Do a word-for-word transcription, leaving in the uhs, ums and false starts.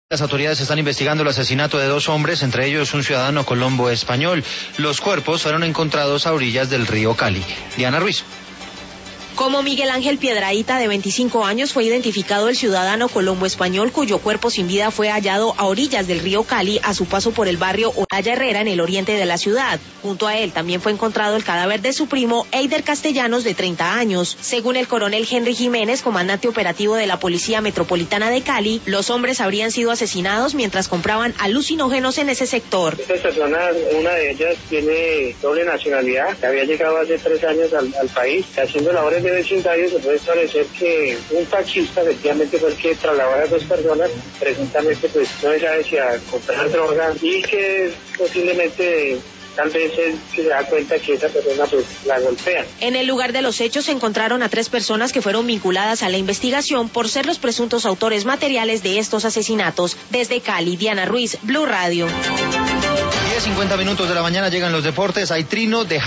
Las autoridades están investigando el asesinato de dos hombres, entre ellos un ciudadano colombo español. Los cuerpos fueron encontrados a orillas del río Cali. Diana Ruiz. Como Miguel Ángel Piedrahíta, de veinticinco años, fue identificado el ciudadano colombo español cuyo cuerpo sin vida fue hallado a orillas del río Cali a su paso por el barrio Olaya Herrera en el oriente de la ciudad. Junto a él también fue encontrado el cadáver de su primo Eider Castellanos, de treinta años. Según el coronel Henry Jiménez, comandante operativo de la Policía Metropolitana de Cali, los hombres habrían sido asesinados mientras compraban alucinógenos en ese sector. Estas personas, una de ellas tiene doble nacionalidad, que había llegado hace tres años al, al país, haciendo labores de vecindario. Se puede establecer que un taxista efectivamente fue el que trasladó a las dos personas, presuntamente pues no se sabe si a comprar droga, y que posiblemente tal vez él se da cuenta que esa persona pues la golpea. En el lugar de los hechos se encontraron a tres personas que fueron vinculadas a la investigación por ser los presuntos autores materiales de estos asesinatos. Desde Cali, Diana Ruiz, Blue Radio. diez cincuenta minutos de la mañana llegan los deportes. Hay trino de